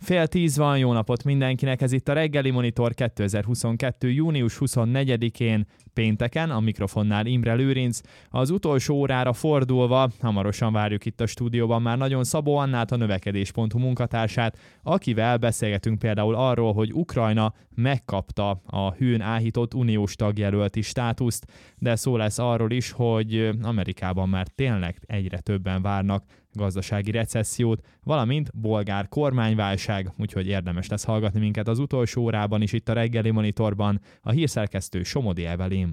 9:30 van, jó napot mindenkinek, ez itt a Reggeli Monitor 2022. június 24-én, pénteken, a mikrofonnál Imre Lőrinc. Az utolsó órára fordulva, hamarosan várjuk itt a stúdióban már nagyon Szabó Annát, a növekedés.hu munkatársát, akivel beszélgetünk például arról, hogy Ukrajna megkapta a hűn áhított uniós tagjelölti státuszt, de szó lesz arról is, hogy Amerikában már tényleg egyre többen várnak gazdasági recessziót, valamint bolgár kormányválság, úgyhogy érdemes lesz hallgatni minket az utolsó órában is itt a Reggeli Monitorban. A hírszerkesztő Somodi Evelyn.